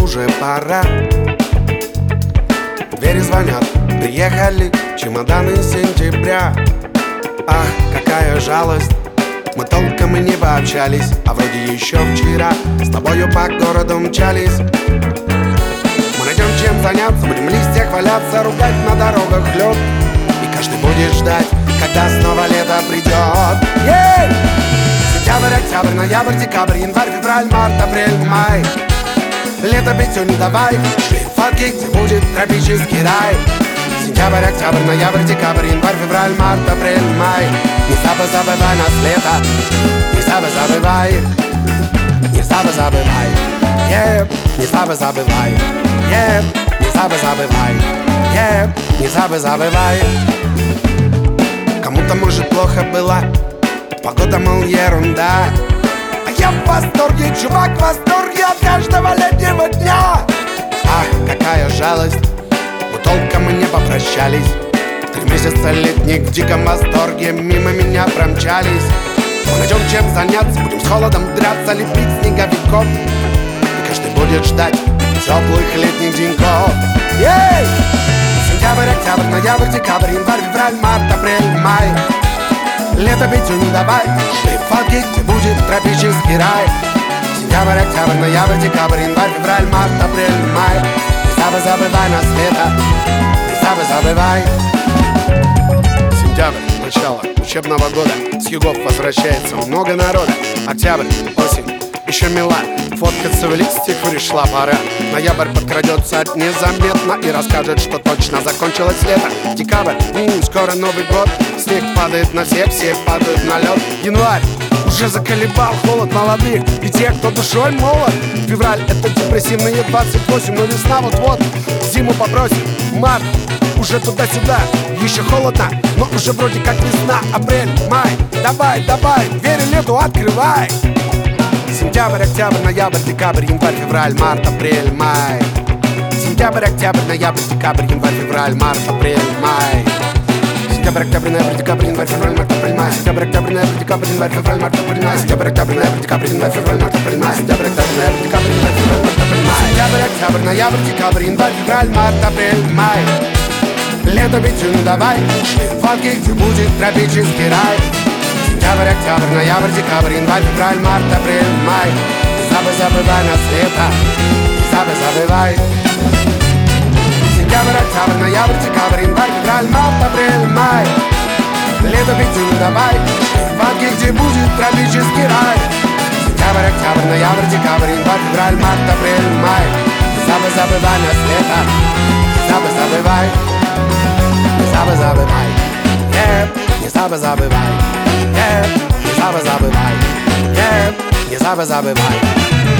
уже пора. Двери звонят, приехали чемоданы сентября. Ах, какая жалость, мы толком и не пообщались, а вроде еще вчера с тобою по городу мчались. Мы найдем чем заняться, будем в листьях валяться, ругать на дорогах лед. И каждый будет ждать, когда снова лето придет. Ей! Сентябрь, октябрь, ноябрь, декабрь, январь, февраль, март, апрель, май. Лето пятю не давай, шли фотки, где будет тропический рай. Сентябрь, октябрь, ноябрь, декабрь, январь, февраль, март, апрель, май. Не забывай нас лето, не забывай, не забывай, не забывай, не забывай, не забывай. Кому-то может плохо было, погода, мол, ерунда. А я в восторге, чувак, в восторге от каждого летнего дня. Ах, какая жалость, мы толком и не попрощались. 3 месяца летних в диком восторге мимо меня промчались. Мы найдем чем заняться, будем с холодом драться, лепить снеговиков. И каждый будет ждать теплых летних деньков. Ей! Сентябрь, октябрь, ноябрь, декабрь, январь, февраль, март, апрель, май. Лето пятю не давай, шли фотки, где будет тропический рай. Сентябрь, октябрь, ноябрь, декабрь, январь, февраль, март, апрель, май. Не забывай нас лето, не забывай. Сентябрь, начало учебного года, с югов возвращается много народа. Октябрь, осень, еще мила, фоткаться в листьях пришла пора. Ноябрь подкрадется незаметно и расскажет, что точно закончилось лето. Декабрь, скоро Новый год, снег падает на всех, все падают на лед. Январь уже заколебал холод молодых и тех, кто душой молод. Февраль — это депрессивные 28, но весна вот-вот зиму попросит. Март уже туда-сюда, еще холодно, но уже вроде как весна. Апрель, май, давай, двери лету открывай. Сентябрь, октябрь, ноябрь, декабрь, январь, февраль, март, апрель, май. Сентябрь, октябрь, ноябрь, декабрь, январь, февраль, март, апрель, май. Сентябрь, октябрь, ноябрь, декабрь, январь, февраль, март, апрель, май. Сентябрь, октябрь, ноябрь, декабрь, январь, февраль, март, апрель, май. Сентябрь, октябрь, ноябрь, декабрь, январь, февраль, март, апрель, май. Сентябрь, октябрь, ноябрь, декабрь, январь, февраль, март, апрель, май. Сентябрь, октябрь, ноябрь, декабрь, январь, февраль, март, апрель, май. Лето пятю не давай, шли фотки, где будет тропический рай. Сентябрь, октябрь, ноябрь, декабрь, январь, февраль, март, апрель, май. Не забывай нас лето, не забывай. Сентябрь, октябрь, ноябрь, декабрь, январь, февраль, март, апрель, май. Лето пятю не давай, фотки, где будет тропический рай. Сентябрь, октябрь, ноябрь, декабрь, январь, февраль, март, апрель, май. Не забывай нас лето, не забывай, не забывай, не забывай, не забывай, не забывай.